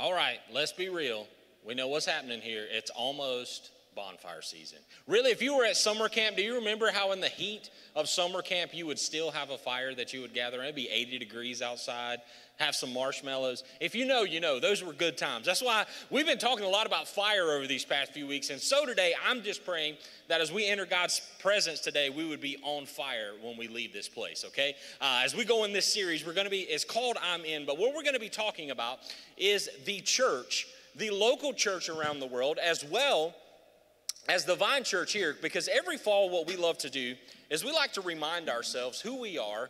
All right, let's be real. We know what's happening here. It's almost bonfire season. Really, if you were at summer camp, do you remember how in the heat of summer camp you would still have a fire that you would gather? It'd be 80 degrees outside, have some marshmallows. If you know, you know. Those were good times. That's why we've been talking a lot about fire over these past few weeks. And so today, I'm just praying that as we enter God's presence today, we would be on fire when we leave this place, okay? As we go in this series, it's called I'm In, but what we're going to be talking about is the church, the local church around the world, as well as the Vine Church here, because every fall what we love to do is we like to remind ourselves who we are,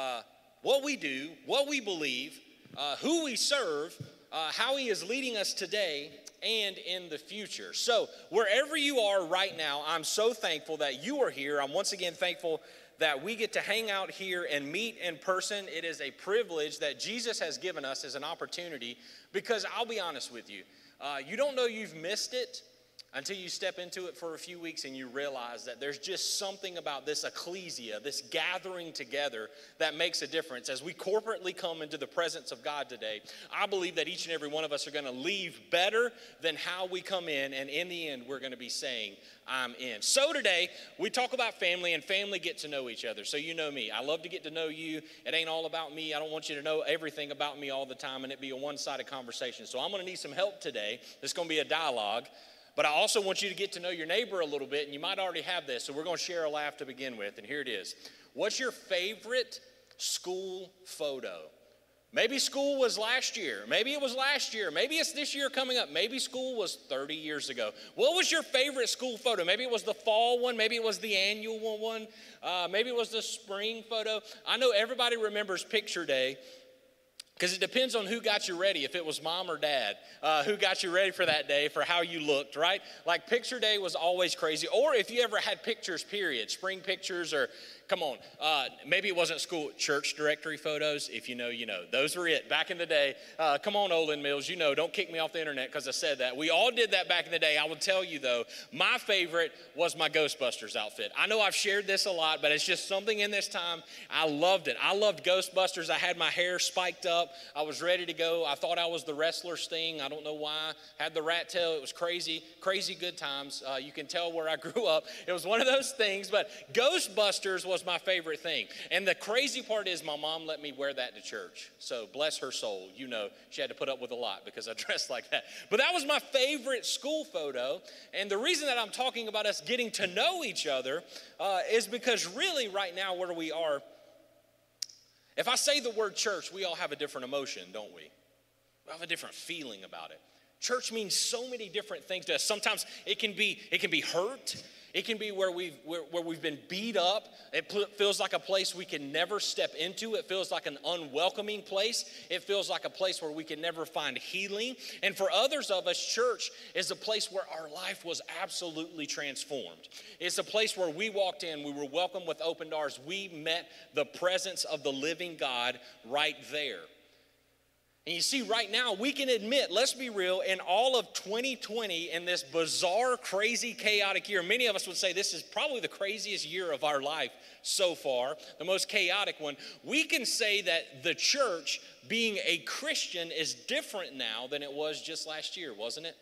what we do, what we believe, who we serve, how he is leading us today and in the future. So wherever you are right now, I'm so thankful that you are here. I'm once again thankful that we get to hang out here and meet in person. It is a privilege that Jesus has given us as an opportunity, because I'll be honest with you, you don't know you've missed it until you step into it for a few weeks and you realize that there's just something about this ecclesia, this gathering together, that makes a difference. As we corporately come into the presence of God today, I believe that each and every one of us are going to leave better than how we come in, and in the end, we're going to be saying, I'm in. So today, we talk about family, and family get to know each other. So you know me. I love to get to know you. It ain't all about me. I don't want you to know everything about me all the time and it be a one-sided conversation. So I'm going to need some help today. It's going to be a dialogue. But I also want you to get to know your neighbor a little bit, and you might already have this, so we're going to share a laugh to begin with, and here it is. What's your favorite school photo? Maybe school was last year. Maybe it was last year. Maybe it's this year coming up. Maybe school was 30 years ago. What was your favorite school photo? Maybe it was the fall one. Maybe it was the annual one. Maybe it was the spring photo. I know everybody remembers picture day, because it depends on who got you ready, if it was mom or dad, who got you ready for that day, for how you looked, right? Like picture day was always crazy. Or if you ever had pictures, period, spring pictures, or come on, maybe it wasn't school, church directory photos. If you know, you know. Those were it back in the day. Come on, Olin Mills, you know, don't kick me off the internet because I said that. We all did that back in the day. I will tell you, though, my favorite was my Ghostbusters outfit. I know I've shared this a lot, but it's just something in this time. I loved it. I loved Ghostbusters. I had my hair spiked up. I was ready to go. I thought I was the wrestler Sting. I don't know why. Had the rat tail. It was crazy, crazy good times. You can tell where I grew up. It was one of those things, but Ghostbusters was my favorite thing. And the crazy part is my mom let me wear that to church. So bless her soul. You know, she had to put up with a lot because I dressed like that. But that was my favorite school photo. And the reason that I'm talking about us getting to know each other is because really right now where we are, if I say the word church, we all have a different emotion, don't we? We have a different feeling about it. Church means so many different things to us. Sometimes it can be hurt. It can be where we've been beat up. It feels like a place we can never step into. It feels like an unwelcoming place. It feels like a place where we can never find healing. And for others of us, church is a place where our life was absolutely transformed. It's a place where we walked in, we were welcomed with open doors. We met the presence of the living God right there. And you see, right now, we can admit, let's be real, in all of 2020, in this bizarre, crazy, chaotic year, many of us would say this is probably the craziest year of our life so far, the most chaotic one. We can say that the church, being a Christian, is different now than it was just last year, wasn't it?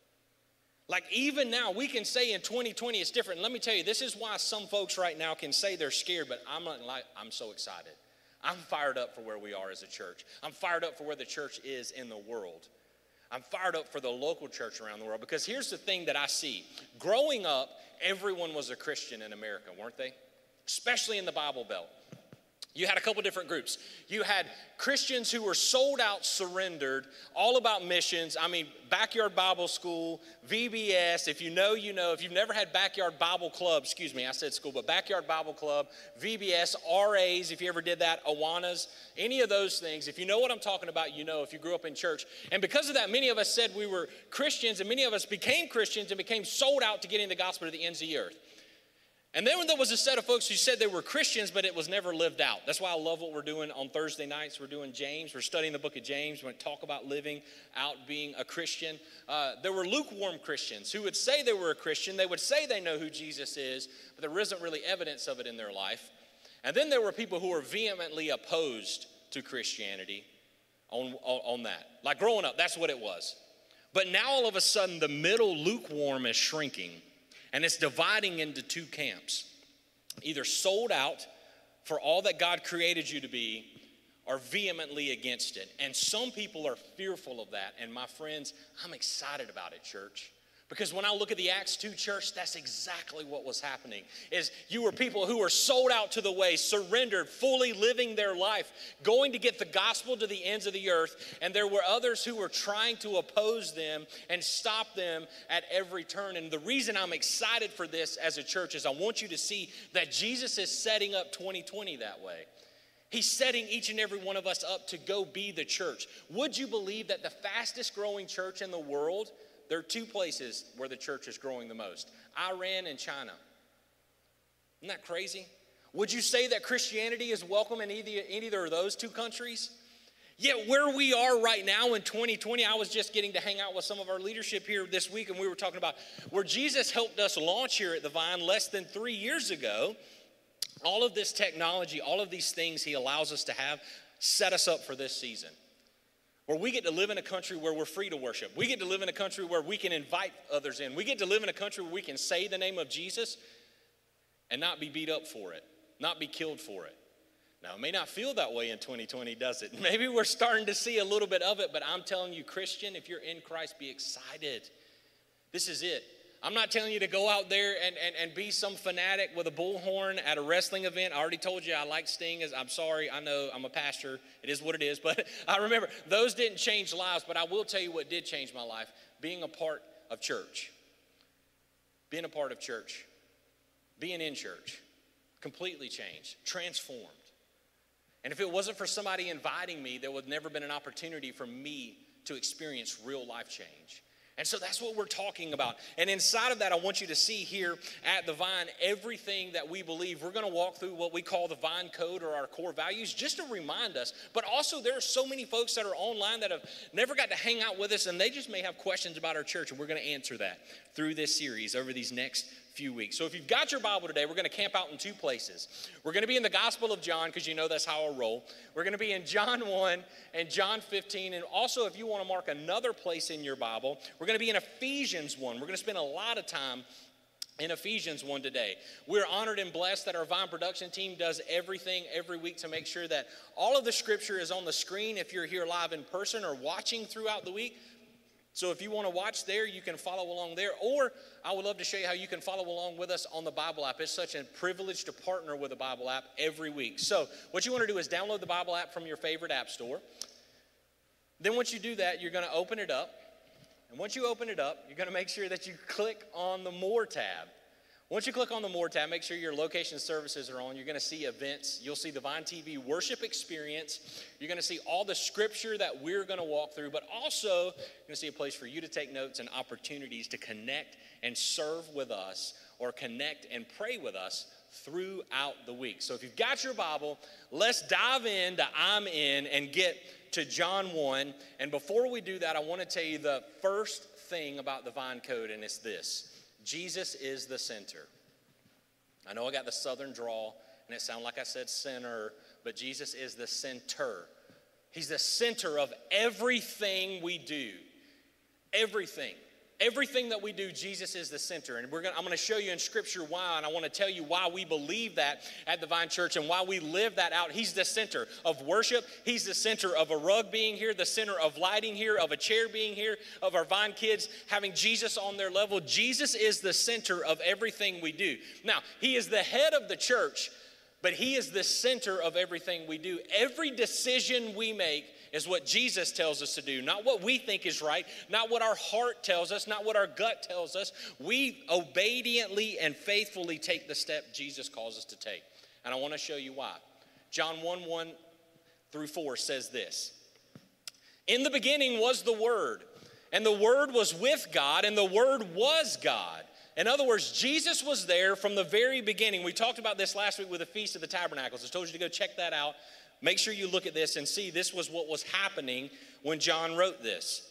Like even now, we can say in 2020 it's different. And let me tell you, this is why some folks right now can say they're scared, but I'm so excited. I'm fired up for where we are as a church. I'm fired up for where the church is in the world. I'm fired up for the local church around the world, because here's the thing that I see. Growing up, everyone was a Christian in America, weren't they? Especially in the Bible Belt. You had a couple different groups. You had Christians who were sold out, surrendered, all about missions. I mean, Backyard Bible School, VBS, if you know, you know. If you've never had Backyard Bible Club, excuse me, I said school, but Backyard Bible Club, VBS, RAs, if you ever did that, Awanas, any of those things. If you know what I'm talking about, you know if you grew up in church. And because of that, many of us said we were Christians, and many of us became Christians and became sold out to getting the gospel to the ends of the earth. And then there was a set of folks who said they were Christians, but it was never lived out. That's why I love what we're doing on Thursday nights. We're doing James. We're studying the book of James. We're going to talk about living out being a Christian. There were lukewarm Christians who would say they were a Christian. They would say they know who Jesus is, but there isn't really evidence of it in their life. And then there were people who were vehemently opposed to Christianity. on that. Like growing up, that's what it was. But now all of a sudden, the middle lukewarm is shrinking, and it's dividing into two camps. Either sold out for all that God created you to be, or vehemently against it. And some people are fearful of that. And my friends, I'm excited about it, church. Because when I look at the Acts 2 church, that's exactly what was happening. Is you were people who were sold out to the way, surrendered, fully living their life, going to get the gospel to the ends of the earth. And there were others who were trying to oppose them and stop them at every turn. And the reason I'm excited for this as a church is I want you to see that Jesus is setting up 2020 that way. He's setting each and every one of us up to go be the church. Would you believe that the fastest growing church in the world, there are two places where the church is growing the most: Iran and China. Isn't that crazy? Would you say that Christianity is welcome in either of those two countries? Yet where we are right now in 2020, I was just getting to hang out with some of our leadership here this week, and we were talking about where Jesus helped us launch here at the Vine less than 3 years ago. All of this technology, all of these things he allows us to have, set us up for this season. Where we get to live in a country where we're free to worship. We get to live in a country where we can invite others in. We get to live in a country where we can say the name of Jesus and not be beat up for it, not be killed for it. Now, it may not feel that way in 2020, does it? Maybe we're starting to see a little bit of it, but I'm telling you, Christian, if you're in Christ, be excited. This is it. I'm not telling you to go out there and be some fanatic with a bullhorn at a wrestling event. I already told you I like Sting. I'm sorry, I know I'm a pastor. It is what it is. But I remember those didn't change lives, but I will tell you what did change my life: being a part of church. Being a part of church. Being in church. Completely changed. Transformed. And if it wasn't for somebody inviting me, there would never been an opportunity for me to experience real life change. And so that's what we're talking about. And inside of that, I want you to see here at the Vine everything that we believe. We're going to walk through what we call the Vine Code, or our core values, just to remind us. But also there are so many folks that are online that have never got to hang out with us, and they just may have questions about our church, and we're going to answer that through this series over these next few weeks. So if you've got your Bible today, we're going to camp out in two places. We're going to be in the Gospel of John, because you know that's how I roll. We're going to be in John 1 and John 15. And also, if you want to mark another place in your Bible, we're going to be in Ephesians 1. We're going to spend a lot of time in Ephesians 1 today. We're honored and blessed that our Vine production team does everything every week to make sure that all of the scripture is on the screen if you're here live in person or watching throughout the week. So if you want to watch there, you can follow along there. Or I would love to show you how you can follow along with us on the Bible app. It's such a privilege to partner with the Bible app every week. So what you want to do is download the Bible app from your favorite app store. Then once you do that, you're going to open it up. And once you open it up, you're going to make sure that you click on the More tab. Once you click on the More tab, make sure your location services are on. You're going to see events. You'll see the Vine TV worship experience. You're going to see all the scripture that we're going to walk through, but also you're going to see a place for you to take notes and opportunities to connect and serve with us, or connect and pray with us throughout the week. So if you've got your Bible, let's dive into I'm in and get to John 1. And before we do that, I want to tell you the first thing about the Vine Code, and it's this: Jesus is the center. I know I got the southern drawl, and it sounded like I said center, but Jesus is the center. He's the center of everything we do. Everything. Everything that we do, Jesus is the center. And I'm going to show you in Scripture why, and I want to tell you why we believe that at the Vine Church and why we live that out. He's the center of worship. He's the center of a rug being here, the center of lighting here, of a chair being here, of our Vine kids having Jesus on their level. Jesus is the center of everything we do. Now, he is the head of the church, but he is the center of everything we do. Every decision we make is what Jesus tells us to do, not what we think is right, not what our heart tells us, not what our gut tells us. We obediently and faithfully take the step Jesus calls us to take. And I want to show you why. John 1:1-4 says this: "In the beginning was the Word, and the Word was with God, and the Word was God." In other words, Jesus was there from the very beginning. We talked about this last week with the Feast of the Tabernacles. I told you to go check that out. Make sure you look at this and see this was what was happening when John wrote this.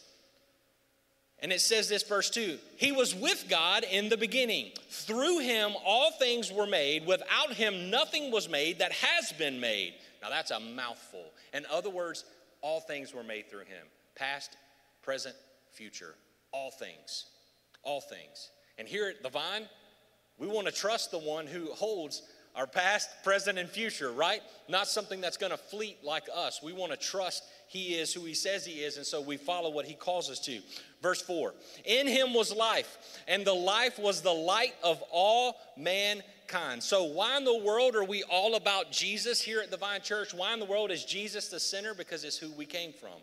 And it says this, verse 2, "He was with God in the beginning. Through him all things were made. Without him nothing was made that has been made." Now that's a mouthful. In other words, All things were made through him. Past, present, future. All things. All things. And here at the Vine, we want to trust the one who holds our past, present, and future, right? Not something that's going to fleet like us. We want to trust he is who he says he is, and so we follow what he calls us to. Verse 4, in him was life, and the life was the light of all mankind. So why in the world are we all about Jesus here at the Vine Church? Why in the world is Jesus the center? Because it's who we came from.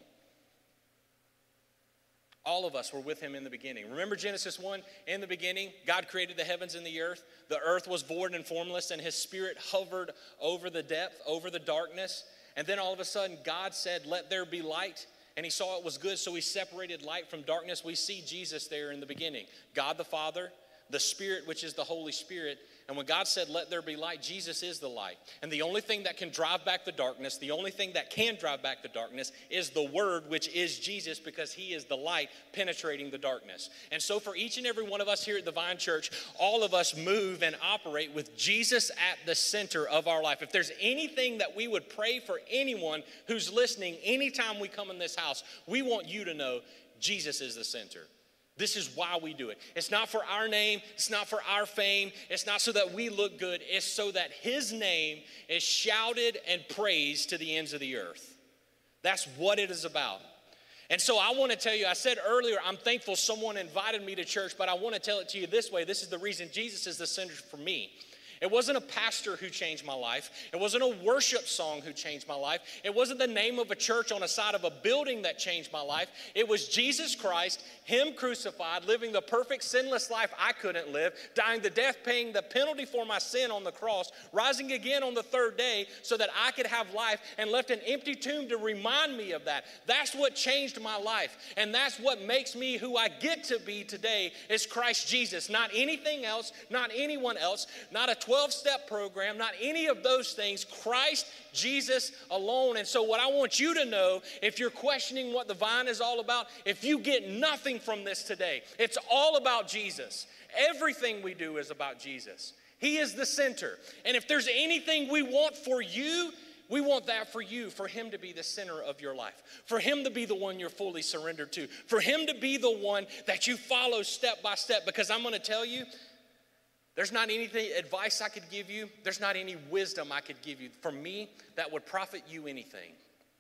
All of us were with him in the beginning. Remember Genesis 1? In the beginning, God created the heavens and the earth. The earth was void and formless, and his spirit hovered over the depth, over the darkness. And then all of a sudden, God said, let there be light. And he saw it was good, so he separated light from darkness. We see Jesus there in the beginning. God the Father, the Spirit, which is the Holy Spirit. And when God said, let there be light, Jesus is the light. And the only thing that can drive back the darkness, the only thing that can drive back the darkness is the Word, which is Jesus, because he is the light penetrating the darkness. And so for each and every one of us here at the Vine Church, all of us move and operate with Jesus at the center of our life. If there's anything that we would pray for anyone who's listening, anytime we come in this house, we want you to know Jesus is the center. This is why we do it. It's not for our name. It's not for our fame. It's not so that we look good. It's so that his name is shouted and praised to the ends of the earth. That's what it is about. And so I want to tell you, I said earlier, I'm thankful someone invited me to church, but I want to tell it to you this way. This is the reason Jesus is the center for me. It wasn't a pastor who changed my life. It wasn't a worship song who changed my life. It wasn't the name of a church on the side of a building that changed my life. It was Jesus Christ, him crucified, living the perfect sinless life I couldn't live, dying the death, paying the penalty for my sin on the cross, rising again on the third day so that I could have life, and left an empty tomb to remind me of that. That's what changed my life. And that's what makes me who I get to be today is Christ Jesus. Not anything else, not anyone else, not a 12-step program, not any of those things. Christ Jesus alone. And so what I want you to know, if you're questioning what the Vine is all about, if you get nothing from this today, it's all about Jesus. Everything we do is about Jesus. He is the center. And if there's anything we want for you, we want that for you, for him to be the center of your life, for him to be the one you're fully surrendered to, for him to be the one that you follow step by step. Because I'm going to tell you, there's not anything, advice I could give you. There's not any wisdom I could give you. For me, that would profit you anything.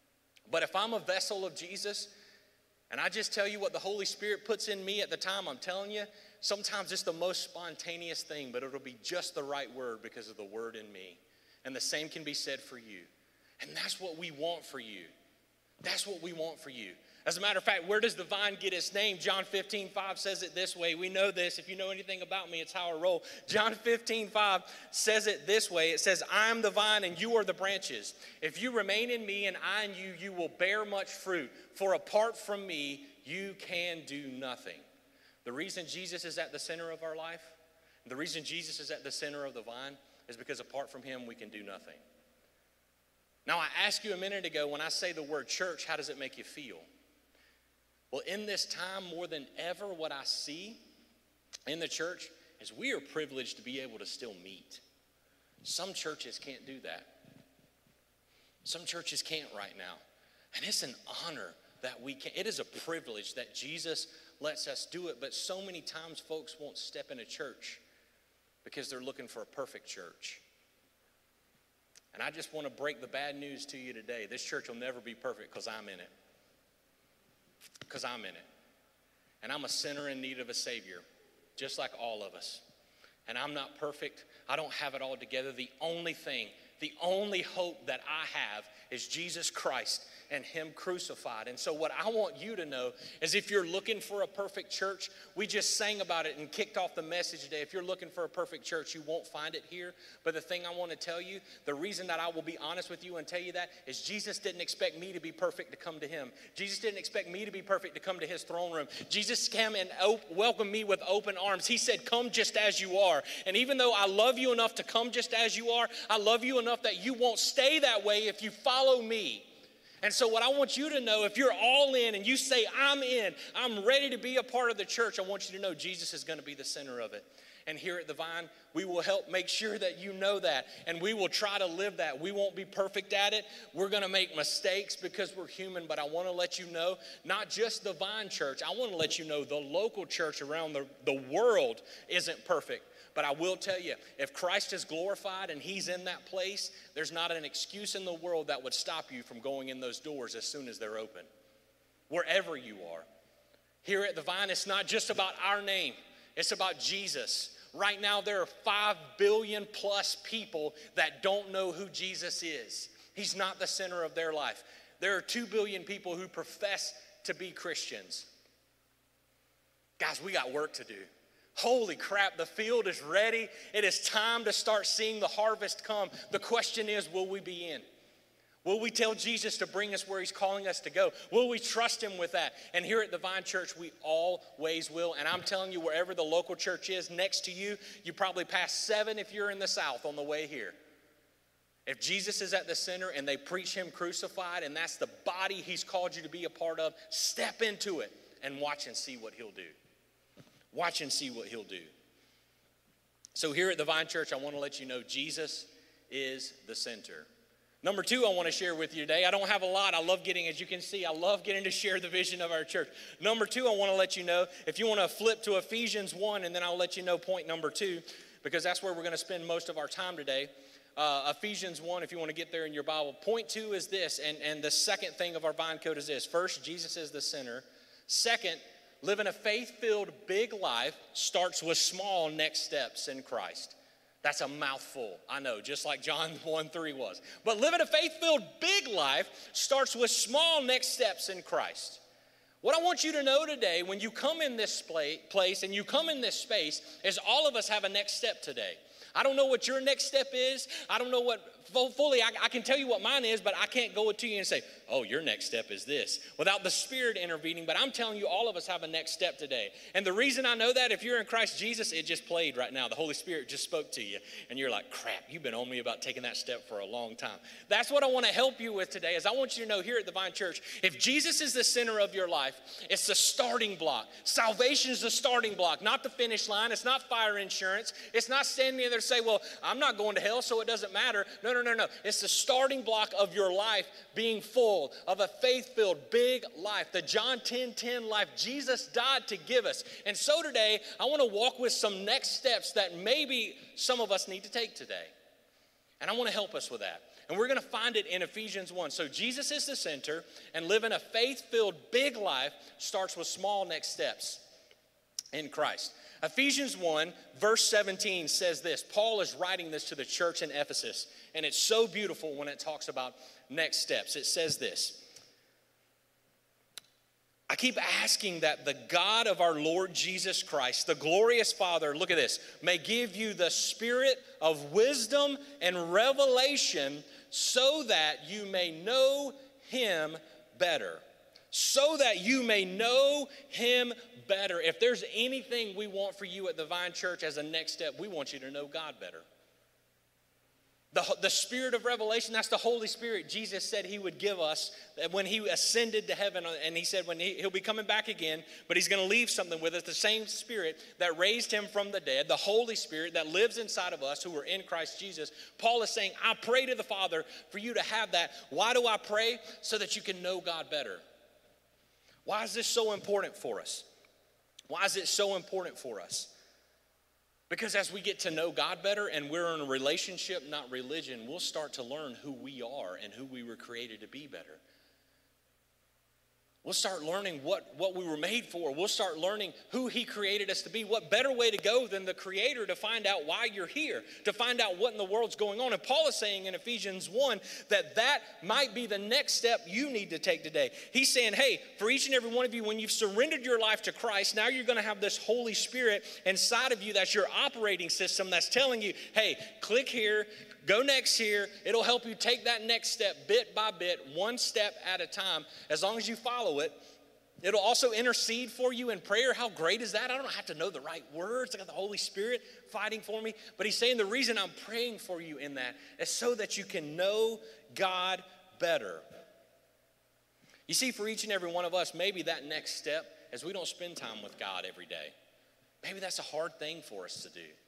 But if I'm a vessel of Jesus, and I just tell you what the Holy Spirit puts in me at the time, I'm telling you, sometimes it's the most spontaneous thing, but it'll be just the right word because of the word in me. And the same can be said for you. And that's what we want for you. That's what we want for you. As a matter of fact, where does the vine get its name? John 15:5 says it this way. We know this. If you know anything about me, it's how I roll. John 15:5 says it this way. It says, I am the vine and you are the branches. If you remain in me and I in you, you will bear much fruit. For apart from me, you can do nothing. The reason Jesus is at the center of our life, the reason Jesus is at the center of the vine, is because apart from him, we can do nothing. Now, I asked you a minute ago, when I say the word church, how does it make you feel? Well, in this time, more than ever, what I see in the church is we are privileged to be able to still meet. Some churches can't do that. Some churches can't right now. And it's an honor that we can. It is a privilege that Jesus lets us do it. But so many times folks won't step in a church because they're looking for a perfect church. And I just want to break the bad news to you today. This church will never be perfect because I'm in it. Because I'm in it. And I'm a sinner in need of a Savior, just like all of us. And I'm not perfect. I don't have it all together. The only hope that I have is Jesus Christ and him crucified. And so what I want you to know is if you're looking for a perfect church, we just sang about it and kicked off the message today. If you're looking for a perfect church, you won't find it here. But the thing I want to tell you, the reason that I will be honest with you and tell you that is Jesus didn't expect me to be perfect to come to him. Jesus didn't expect me to be perfect to come to his throne room. Jesus came and welcomed me with open arms. He said, come just as you are. And even though I love you enough to come just as you are, I love you enough that you won't stay that way if you follow me. And so what I want you to know, if you're all in and you say, I'm in, I'm ready to be a part of the church, I want you to know Jesus is going to be the center of it. And here at the Vine, we will help make sure that you know that. And we will try to live that. We won't be perfect at it. We're going to make mistakes because we're human. But I want to let you know, not just the Vine Church. I want to let you know the local church around the world isn't perfect. But I will tell you, if Christ is glorified and he's in that place, there's not an excuse in the world that would stop you from going in those doors as soon as they're open. Wherever you are. Here at the Vine, it's not just about our name. It's about Jesus. Right now, there are 5 billion plus people that don't know who Jesus is. He's not the center of their life. There are 2 billion people who profess to be Christians. Guys, we got work to do. Holy crap, the field is ready. It is time to start seeing the harvest come. The question is, will we be in? Will we tell Jesus to bring us where he's calling us to go? Will we trust him with that? And here at the Vine Church, we always will. And I'm telling you, wherever the local church is next to you, you probably pass 7 if you're in the South on the way here. If Jesus is at the center and they preach him crucified and that's the body he's called you to be a part of, step into it and watch and see what he'll do. Watch and see what he'll do. So here at the Vine Church, I want to let you know Jesus is the center. Number 2, I want to share with you today. I don't have a lot. I love getting, as you can see, I love getting to share the vision of our church. Number 2, I want to let you know, if you want to flip to Ephesians 1, and then I'll let you know point number 2, because that's where we're going to spend most of our time today. Ephesians 1, if you want to get there in your Bible. Point 2 is this, and the second thing of our Vine code is this. First, Jesus is the center. Second, living a faith-filled big life starts with small next steps in Christ. That's a mouthful, I know, just like John 1:3 was. But living a faith-filled big life starts with small next steps in Christ. What I want you to know today, when you come in this place and you come in this space, is all of us have a next step today. I don't know what your next step is. I don't know what fully, I can tell you what mine is, but I can't go to you and say, oh, your next step is this, without the Spirit intervening. But I'm telling you, all of us have a next step today. And the reason I know that, if you're in Christ Jesus, it just played right now. The Holy Spirit just spoke to you. And you're like, crap, you've been on me about taking that step for a long time. That's what I want to help you with today, is I want you to know here at the Vine Church, if Jesus is the center of your life, it's the starting block. Salvation is the starting block, not the finish line. It's not fire insurance. It's not standing there and say, well, I'm not going to hell, so it doesn't matter. No. It's the starting block of your life being full of a faith-filled big life, the John 10:10 life Jesus died to give us. And so today, I want to walk with some next steps that maybe some of us need to take today. And I want to help us with that. And we're going to find it in Ephesians 1. So Jesus is the center, and living a faith-filled big life starts with small next steps in Christ. Ephesians 1, verse 17 says this. Paul is writing this to the church in Ephesus, and it's so beautiful when it talks about next steps. It says this. I keep asking that the God of our Lord Jesus Christ, the glorious Father, look at this, may give you the spirit of wisdom and revelation so that you may know him better. So that you may know him better. If there's anything we want for you at the Vine Church as a next step, we want you to know God better. The spirit of revelation, that's the Holy Spirit Jesus said he would give us when he ascended to heaven. And he said he'll be coming back again, but he's going to leave something with us. The same spirit that raised him from the dead, the Holy Spirit that lives inside of us who are in Christ Jesus. Paul is saying, I pray to the Father for you to have that. Why do I pray? So that you can know God better. Why is this so important for us? Why is it so important for us? Because as we get to know God better and we're in a relationship, not religion, we'll start to learn who we are and who we were created to be better. We'll start learning what we were made for. We'll start learning who he created us to be. What better way to go than the Creator to find out why you're here, to find out what in the world's going on. And Paul is saying in Ephesians 1 that might be the next step you need to take today. He's saying, hey, for each and every one of you, when you've surrendered your life to Christ, now you're going to have this Holy Spirit inside of you that's your operating system that's telling you, hey, click here, go next here. It'll help you take that next step bit by bit, one step at a time. As long as you follow it, it'll also intercede for you in prayer. How great is that? I don't have to know the right words. I got the Holy Spirit fighting for me. But he's saying the reason I'm praying for you in that is so that you can know God better. You see, for each and every one of us, maybe that next step is we don't spend time with God every day. Maybe that's a hard thing for us to do.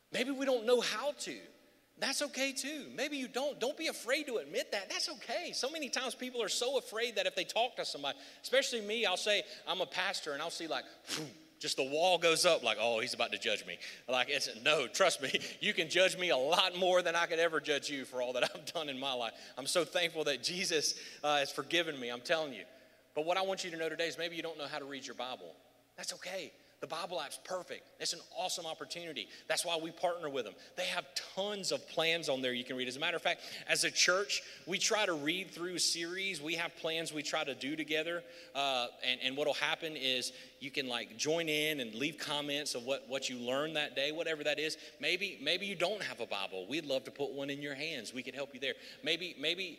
Maybe we don't know how to. That's okay too. Maybe you don't. Don't be afraid to admit that. That's okay. So many times people are so afraid that if they talk to somebody, especially me, I'll say I'm a pastor and I'll see like, just the wall goes up like, oh, he's about to judge me. Like, no, trust me, you can judge me a lot more than I could ever judge you for all that I've done in my life. I'm so thankful that Jesus has forgiven me, I'm telling you. But what I want you to know today is maybe you don't know how to read your Bible. That's okay. The Bible app's perfect. It's an awesome opportunity. That's why we partner with them. They have tons of plans on there you can read. As a matter of fact, as a church, we try to read through series. We have plans we try to do together. And what will happen is you can like join in and leave comments of what you learned that day, whatever that is. Maybe you don't have a Bible. We'd love to put one in your hands. We could help you there. Maybe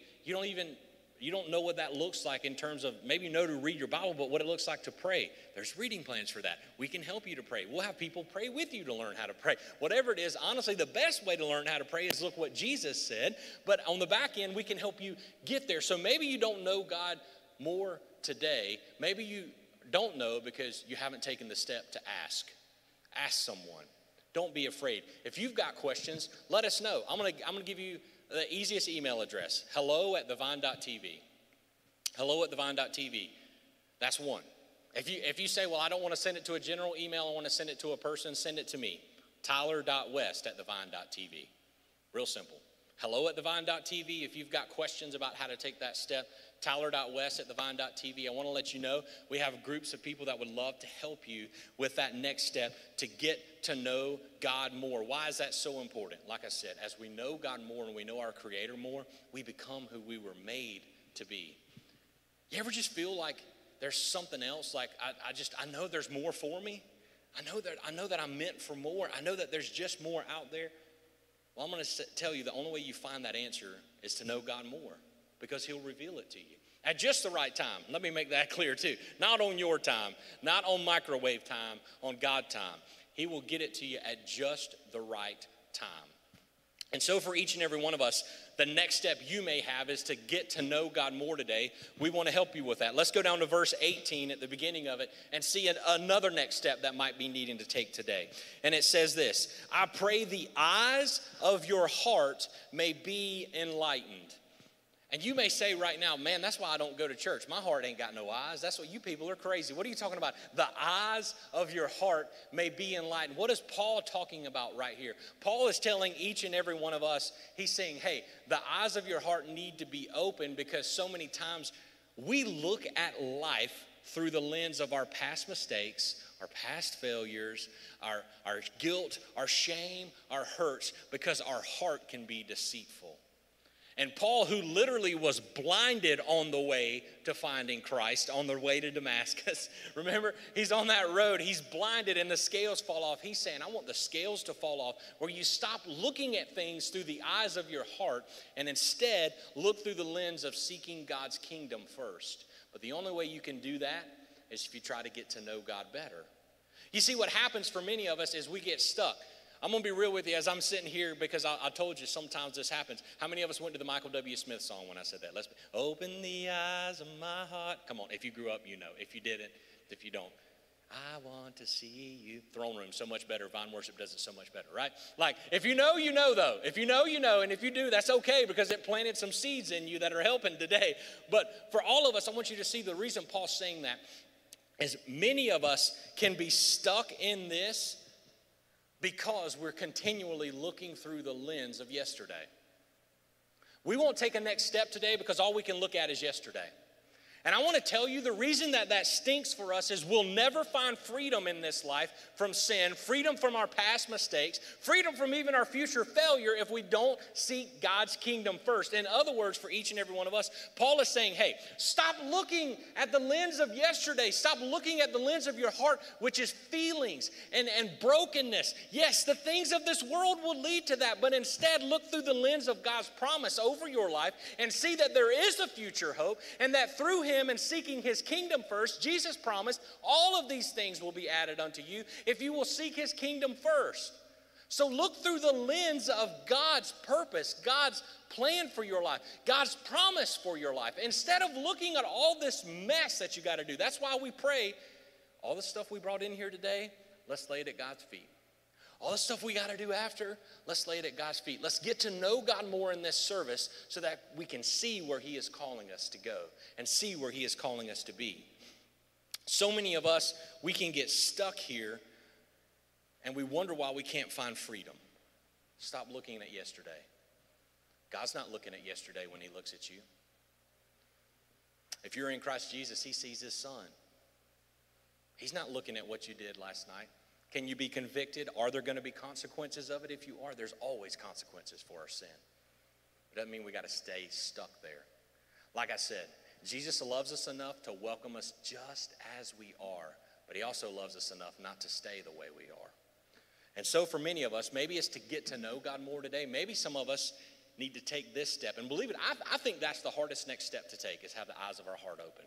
you don't know what that looks like in terms of, maybe you know to read your Bible, but what it looks like to pray. There's reading plans for that. We can help you to pray. We'll have people pray with you to learn how to pray. Whatever it is, honestly, the best way to learn how to pray is look what Jesus said. But on the back end, we can help you get there. So maybe you don't know God more today. Maybe you don't know because you haven't taken the step to ask. Ask someone. Don't be afraid. If you've got questions, let us know. I'm gonna give you the easiest email address, hello@thevine.tv. Hello@thevine.tv. That's one. If you say, well, I don't want to send it to a general email, I want to send it to a person, send it to me. Tyler.west@thevine.tv. Real simple. Hello@thevine.tv. If you've got questions about how to take that step, Tyler.west@thevine.tv. I want to let you know we have groups of people that would love to help you with that next step to get to know God more. Why is that so important? Like I said, as we know God more and we know our Creator more, we become who we were made to be. You ever just feel like there's something else? Like I know there's more for me. I know that I'm meant for more. I know that there's just more out there. Well, I'm going to tell you the only way you find that answer is to know God more, because He'll reveal it to you at just the right time. Let me make that clear too. Not on your time, not on microwave time, on God time. He will get it to you at just the right time. And so for each and every one of us, the next step you may have is to get to know God more today. We want to help you with that. Let's go down to verse 18 at the beginning of it and see another next step that might be needing to take today. And it says this: I pray the eyes of your heart may be enlightened. And you may say right now, man, that's why I don't go to church. My heart ain't got no eyes. That's what you people are crazy. What are you talking about? The eyes of your heart may be enlightened. What is Paul talking about right here? Paul is telling each and every one of us, he's saying, hey, the eyes of your heart need to be open, because so many times we look at life through the lens of our past mistakes, our past failures, our guilt, our shame, our hurts, because our heart can be deceitful. And Paul, who literally was blinded on the way to finding Christ, on the way to Damascus, remember, he's on that road, he's blinded and the scales fall off. He's saying, I want the scales to fall off, where you stop looking at things through the eyes of your heart and instead look through the lens of seeking God's kingdom first. But the only way you can do that is if you try to get to know God better. You see, what happens for many of us is we get stuck. I'm going to be real with you as I'm sitting here, because I told you sometimes this happens. How many of us went to the Michael W. Smith song when I said that? Open the eyes of my heart. Come on, if you grew up, you know. If you didn't, if you don't. I want to see you. Throne room, so much better. Vine worship does it so much better, right? Like, if you know, you know, though. If you know, you know. And if you do, that's okay, because it planted some seeds in you that are helping today. But for all of us, I want you to see the reason Paul's saying that is many of us can be stuck in this because we're continually looking through the lens of yesterday. We won't take a next step today because all we can look at is yesterday. And I want to tell you, the reason that stinks for us is we'll never find freedom in this life from sin, freedom from our past mistakes, freedom from even our future failure if we don't seek God's kingdom first. In other words, for each and every one of us, Paul is saying, hey, stop looking at the lens of yesterday. Stop looking at the lens of your heart, which is feelings and brokenness. Yes, the things of this world will lead to that, but instead look through the lens of God's promise over your life and see that there is a future hope, and that through Him and seeking His kingdom first, Jesus promised all of these things will be added unto you if you will seek His kingdom first. So look through the lens of God's purpose, God's plan for your life, God's promise for your life, instead of looking at all this mess that you got to do. That's why we pray, all the stuff we brought in here today, let's lay it at God's feet. All the stuff we got to do after, let's lay it at God's feet. Let's get to know God more in this service so that we can see where he is calling us to go and see where he is calling us to be. So many of us, we can get stuck here and we wonder why we can't find freedom. Stop looking at yesterday. God's not looking at yesterday when he looks at you. If you're in Christ Jesus, he sees his son. He's not looking at what you did last night. Can you be convicted? Are there going to be consequences of it? If you are, there's always consequences for our sin. It doesn't mean we got to stay stuck there. Like I said, Jesus loves us enough to welcome us just as we are, but he also loves us enough not to stay the way we are. And so for many of us, maybe it's to get to know God more today. Maybe some of us need to take this step. And believe it, I think that's the hardest next step to take, is have the eyes of our heart open.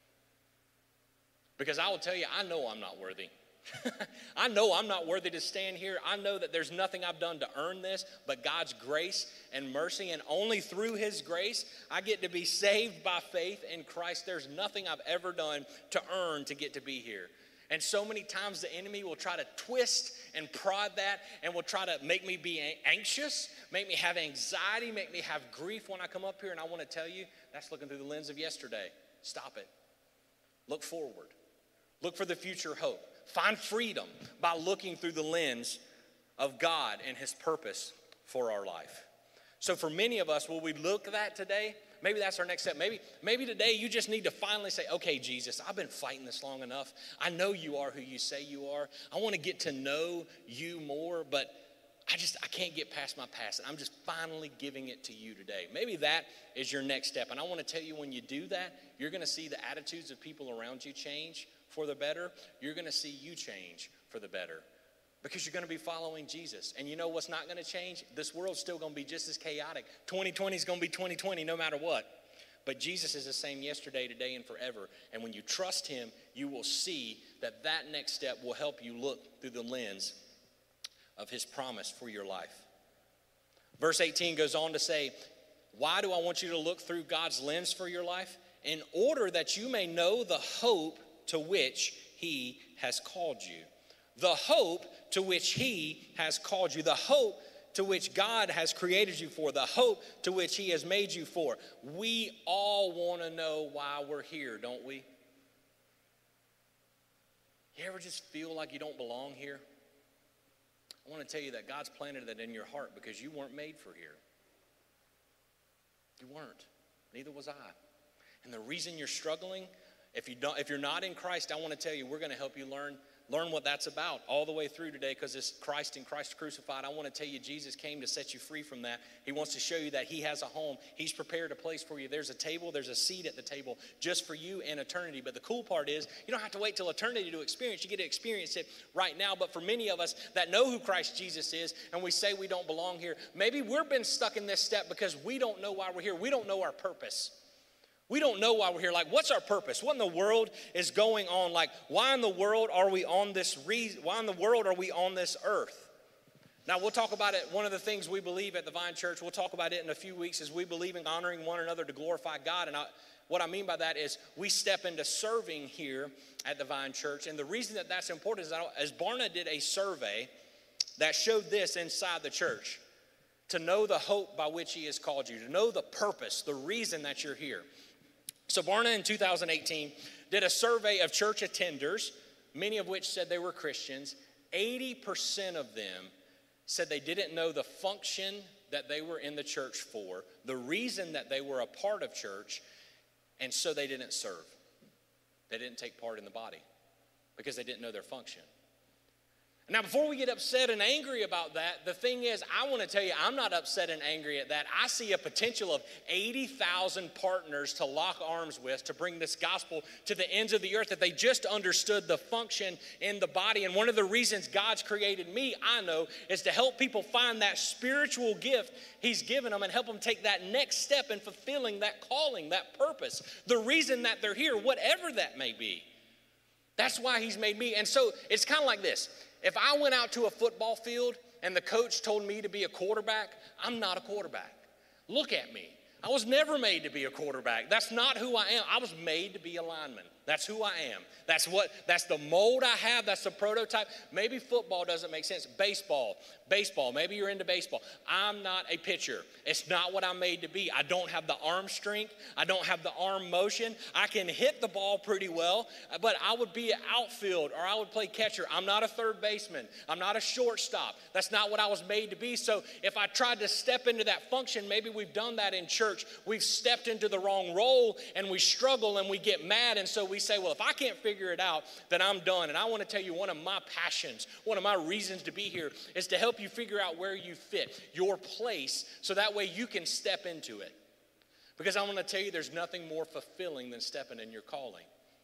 Because I will tell you, I know I'm not worthy. I know I'm not worthy to stand here. I know that there's nothing I've done to earn this, but God's grace and mercy, and only through his grace, I get to be saved by faith in Christ. There's nothing I've ever done to earn to get to be here. And so many times the enemy will try to twist and prod that and will try to make me be anxious, make me have anxiety, make me have grief when I come up here. And I want to tell you, that's looking through the lens of yesterday. Stop it. Look forward. Look for the future hope. Find freedom by looking through the lens of God and his purpose for our life. So for many of us, will we look at that today? Maybe that's our next step. Maybe today you just need to finally say, okay, Jesus, I've been fighting this long enough. I know you are who you say you are. I want to get to know you more, but I can't get past my past. And I'm just finally giving it to you today. Maybe that is your next step. And I want to tell you, when you do that, you're going to see the attitudes of people around you change for the better. You're going to see you change for the better, because you're going to be following Jesus. And you know what's not going to change? This world's still going to be just as chaotic. 2020 is going to be 2020 no matter what. But Jesus is the same yesterday, today, and forever. And when you trust him, you will see that that next step will help you look through the lens of his promise for your life. Verse 18 goes on to say, why do I want you to look through God's lens for your life? In order that you may know the hope to which he has called you. The hope to which he has called you. The hope to which God has created you for. The hope to which he has made you for. We all want to know why we're here, don't we? You ever just feel like you don't belong here? I want to tell you that God's planted that in your heart, because you weren't made for here. You weren't. Neither was I. And the reason you're struggling, if you're not in Christ, I want to tell you, we're going to help you learn what that's about all the way through today, because it's Christ and Christ crucified. I want to tell you, Jesus came to set you free from that. He wants to show you that he has a home. He's prepared a place for you. There's a table, there's a seat at the table just for you in eternity. But the cool part is, you don't have to wait till eternity to experience. You get to experience it right now. But for many of us that know who Christ Jesus is, and we say we don't belong here, maybe we've been stuck in this step because we don't know why we're here. We don't know our purpose. We don't know why we're here. Like, what's our purpose? What in the world is going on? Like, why in the world are we on this why in the world are we on this earth? Now, we'll talk about it. One of the things we believe at the Vine Church, we'll talk about it in a few weeks, is we believe in honoring one another to glorify God. And what I mean by that is we step into serving here at the Vine Church. And the reason that that's important is as Barna did a survey that showed this inside the church, to know the hope by which he has called you, to know the purpose, the reason that you're here. So Barna in 2018 did a survey of church attenders, many of which said they were Christians. 80% of them said they didn't know the function that they were in the church for, the reason that they were a part of church, and so they didn't serve. They didn't take part in the body because they didn't know their function. Now, before we get upset and angry about that, the thing is, I want to tell you, I'm not upset and angry at that. I see a potential of 80,000 partners to lock arms with to bring this gospel to the ends of the earth, that they just understood the function in the body. And one of the reasons God's created me, I know, is to help people find that spiritual gift he's given them and help them take that next step in fulfilling that calling, that purpose, the reason that they're here, whatever that may be. That's why he's made me. And so it's kind of like this. If I went out to a football field and the coach told me to be a quarterback, I'm not a quarterback. Look at me. I was never made to be a quarterback. That's not who I am. I was made to be a lineman. That's who I am. That's the mold I have. That's the prototype. Maybe football doesn't make sense. Baseball. Maybe you're into baseball. I'm not a pitcher. It's not what I'm made to be. I don't have the arm strength. I don't have the arm motion. I can hit the ball pretty well, but I would be an outfield or I would play catcher. I'm not a third baseman. I'm not a shortstop. That's not what I was made to be. So if I tried to step into that function, maybe we've done that in church. We've stepped into the wrong role and we struggle and we get mad, and so we say, well, if I can't figure it out, then I'm done. And I want to tell you, one of my passions, one of my reasons to be here is to help you figure out where you fit, your place, so that way you can step into it. Because I want to tell you, there's nothing more fulfilling than stepping in your calling.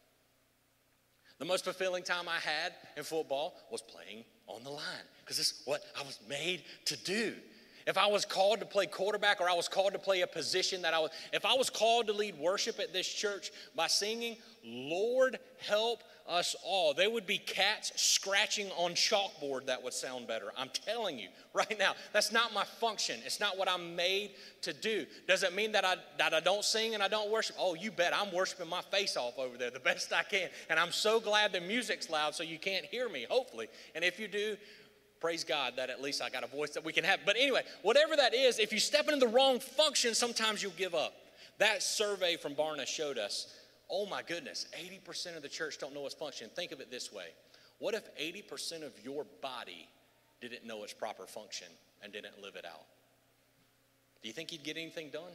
The most fulfilling time I had in football was playing on the line, because this is what I was made to do. If I was called to play quarterback, or I was called to play a position if I was called to lead worship at this church by singing, Lord help us all. There would be cats scratching on chalkboard that would sound better. I'm telling you right now, that's not my function. It's not what I'm made to do. Does it mean that I don't sing and I don't worship? Oh, you bet. I'm worshiping my face off over there the best I can. And I'm so glad the music's loud so you can't hear me, hopefully. And if you do, praise God that at least I got a voice that we can have. But anyway, whatever that is, if you step into the wrong function, sometimes you'll give up. That survey from Barna showed us, oh my goodness, 80% of the church don't know its function. Think of it this way. What if 80% of your body didn't know its proper function and didn't live it out? Do you think you'd get anything done?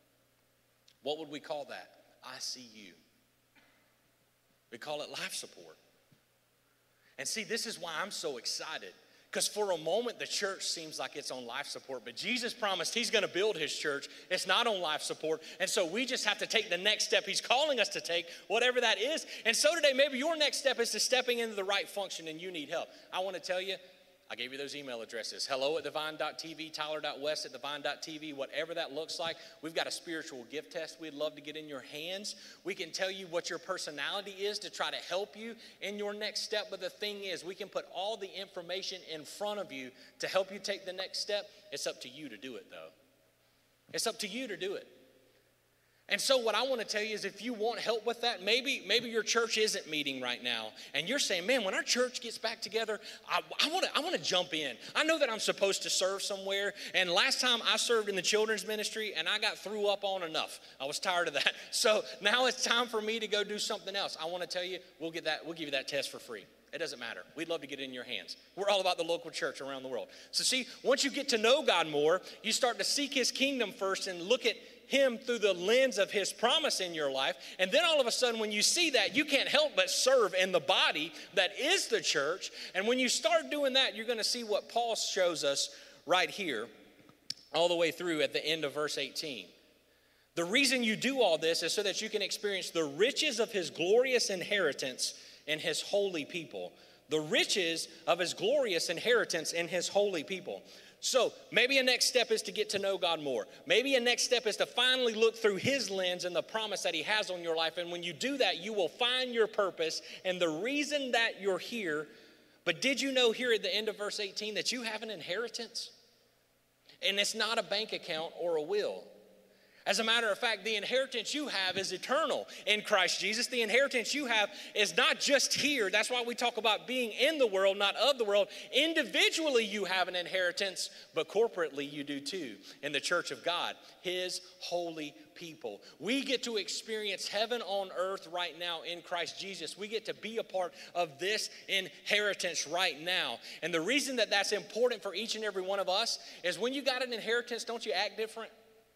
What would we call that? ICU. We call it life support. And see, this is why I'm so excited. Because for a moment, the church seems like it's on life support. But Jesus promised he's going to build his church. It's not on life support. And so we just have to take the next step he's calling us to take, whatever that is. And so today, maybe your next step is to stepping into the right function and you need help. I want to tell you, I gave you those email addresses. hello@thevine.tv, tyler.west@thevine.tv, whatever that looks like. We've got a spiritual gift test we'd love to get in your hands. We can tell you what your personality is to try to help you in your next step. But the thing is, we can put all the information in front of you to help you take the next step. It's up to you to do it, though. It's up to you to do it. And so what I want to tell you is, if you want help with that, maybe your church isn't meeting right now, and you're saying, man, when our church gets back together, I want to jump in. I know that I'm supposed to serve somewhere, and last time I served in the children's ministry, and I got threw up on enough. I was tired of that. So now it's time for me to go do something else. I want to tell you, we'll give you that test for free. It doesn't matter. We'd love to get it in your hands. We're all about the local church around the world. So see, once you get to know God more, you start to seek his kingdom first and look at him through the lens of his promise in your life. And then all of a sudden, when you see that, you can't help but serve in the body that is the church. And when you start doing that, you're going to see what Paul shows us right here all the way through at the end of verse 18. The reason you do all this is so that you can experience the riches of his glorious inheritance in his holy people. The riches of his glorious inheritance in his holy people. So maybe a next step is to get to know God more. Maybe a next step is to finally look through his lens and the promise that he has on your life. And when you do that, you will find your purpose and the reason that you're here. But did you know here at the end of verse 18 that you have an inheritance? And it's not a bank account or a will. As a matter of fact, the inheritance you have is eternal in Christ Jesus. The inheritance you have is not just here. That's why we talk about being in the world, not of the world. Individually, you have an inheritance, but corporately, you do too in the church of God, his holy people. We get to experience heaven on earth right now in Christ Jesus. We get to be a part of this inheritance right now. And the reason that that's important for each and every one of us is when you got an inheritance, don't you act different?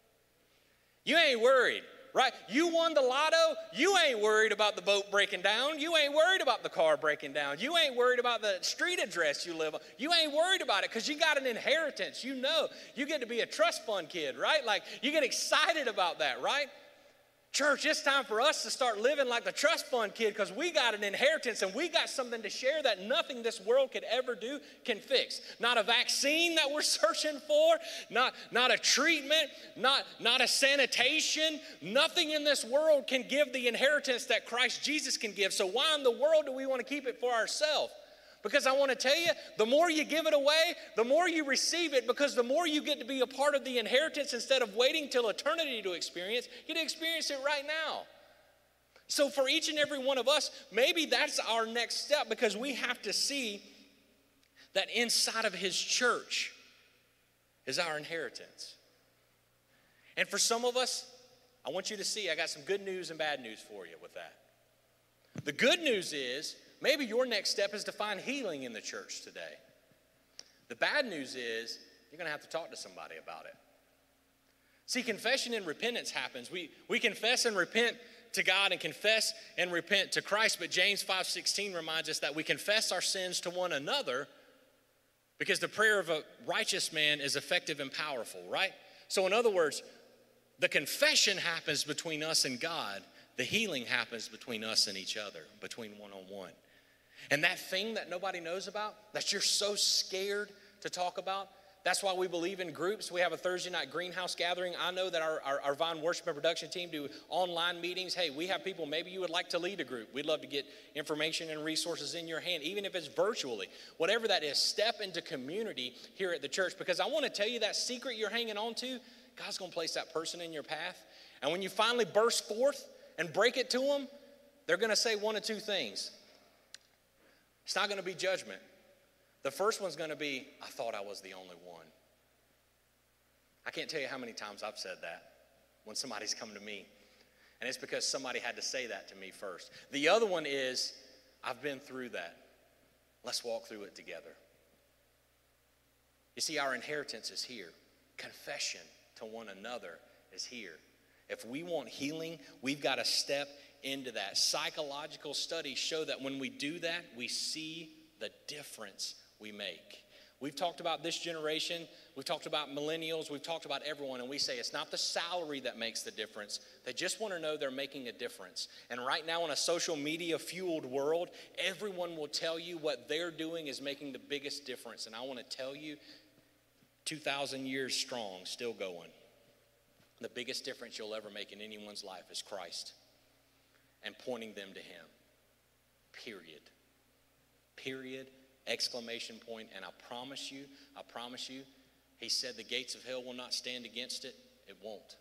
You ain't worried, right? You won the lotto, you ain't worried about the boat breaking down. You ain't worried about the car breaking down. You ain't worried about the street address you live on. You ain't worried about it because you got an inheritance. You know, you get to be a trust fund kid, right? Like, you get excited about that, right? Church, it's time for us to start living like the trust fund kid because we got an inheritance and we got something to share that nothing this world could ever do can fix. Not a vaccine that we're searching for, not a treatment, not a sanitation. Nothing in this world can give the inheritance that Christ Jesus can give. So why in the world do we want to keep it for ourselves? Because I want to tell you, the more you give it away, the more you receive it, because the more you get to be a part of the inheritance instead of waiting till eternity to experience, you get to experience it right now. So for each and every one of us, maybe that's our next step, because we have to see that inside of his church is our inheritance. And for some of us, I want you to see, I got some good news and bad news for you with that. The good news is, maybe your next step is to find healing in the church today. The bad news is, you're going to have to talk to somebody about it. See, confession and repentance happens. We confess and repent to God and confess and repent to Christ, but James 5:16 reminds us that we confess our sins to one another because the prayer of a righteous man is effective and powerful, right? So in other words, the confession happens between us and God. The healing happens between us and each other, between one-on-one. And that thing that nobody knows about, that you're so scared to talk about, that's why we believe in groups. We have a Thursday night greenhouse gathering. I know that our Vine worship and production team do online meetings. Hey, we have people, maybe you would like to lead a group. We'd love to get information and resources in your hand, even if it's virtually. Whatever that is, step into community here at the church, because I want to tell you that secret you're hanging on to, God's going to place that person in your path. And when you finally burst forth and break it to them, they're going to say one of two things. It's not going to be judgment. The first one's going to be, I thought I was the only one. I can't tell you how many times I've said that when somebody's come to me. And it's because somebody had to say that to me first. The other one is, I've been through that. Let's walk through it together. You see, our inheritance is here. Confession to one another is here. If we want healing, we've got to step into that. Psychological studies show that when we do that, we see the difference we make. We've talked about this generation, we've talked about millennials, we've talked about everyone, and we say it's not the salary that makes the difference. They just want to know they're making a difference. And right now in a social media fueled world, everyone will tell you what they're doing is making the biggest difference. And I want to tell you, 2,000 years strong, still going. The biggest difference you'll ever make in anyone's life is Christ and pointing them to him. Period. Period. Exclamation point. And I promise you, he said the gates of hell will not stand against it. It won't.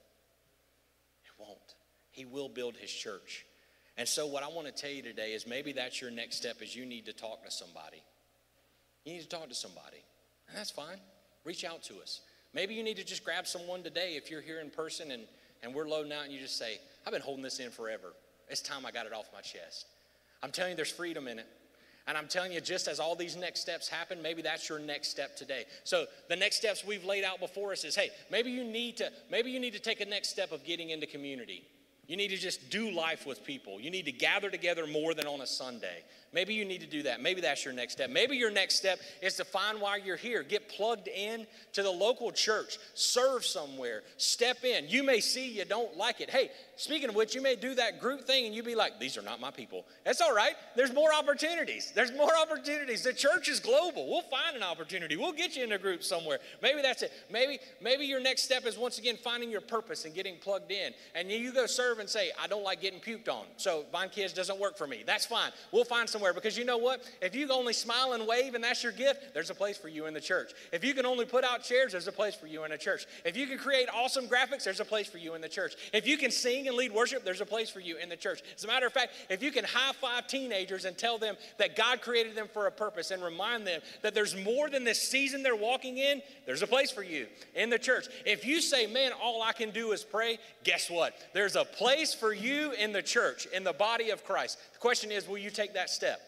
It won't. He will build his church. And so what I want to tell you today is maybe that's your next step, is you need to talk to somebody. You need to talk to somebody. And that's fine. Reach out to us. Maybe you need to just grab someone today if you're here in person and we're loading out and you just say, I've been holding this in forever. It's time I got it off my chest. I'm telling you, there's freedom in it. And I'm telling you, just as all these next steps happen, maybe that's your next step today. So the next steps we've laid out before us is, hey, maybe you need to take a next step of getting into community. You need to just do life with people. You need to gather together more than on a Sunday. Maybe you need to do that. Maybe that's your next step. Maybe your next step is to find why you're here. Get plugged in to the local church. Serve somewhere. Step in. You may see you don't like it. Hey, speaking of which, you may do that group thing and you be like, these are not my people. That's all right. There's more opportunities. There's more opportunities. The church is global. We'll find an opportunity. We'll get you in a group somewhere. Maybe that's it. Maybe your next step is once again finding your purpose and getting plugged in. And you go serve and say, I don't like getting puked on, so Vine Kids doesn't work for me. That's fine. We'll find somewhere, because you know what? If you can only smile and wave and that's your gift, there's a place for you in the church. If you can only put out chairs, there's a place for you in a church. If you can create awesome graphics, there's a place for you in the church. If you can sing and lead worship, there's a place for you in the church. As a matter of fact, if you can high-five teenagers and tell them that God created them for a purpose and remind them that there's more than this season they're walking in, there's a place for you in the church. If you say, man, all I can do is pray, guess what? There's a place for you in the church, in the body of Christ. The question is, will you take that step?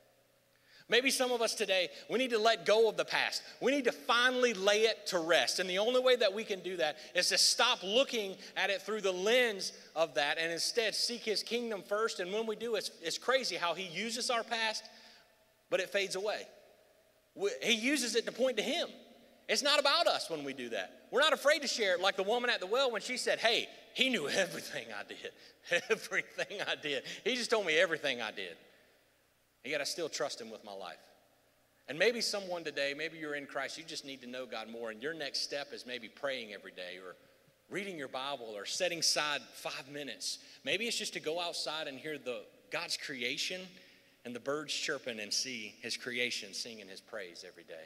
Maybe some of us today, we need to let go of the past. We need to finally lay it to rest. And the only way that we can do that is to stop looking at it through the lens of that and instead seek his kingdom first. And when we do, it's crazy how he uses our past, but it fades away. He uses it to point to him. It's not about us when we do that. We're not afraid to share it, like the woman at the well when she said, hey, he knew everything I did. Everything I did. He just told me everything I did. And yet I still trust him with my life. And maybe someone today, maybe you're in Christ, you just need to know God more. And your next step is maybe praying every day or reading your Bible or setting aside 5 minutes. Maybe it's just to go outside and hear God's creation and the birds chirping and see his creation singing his praise every day.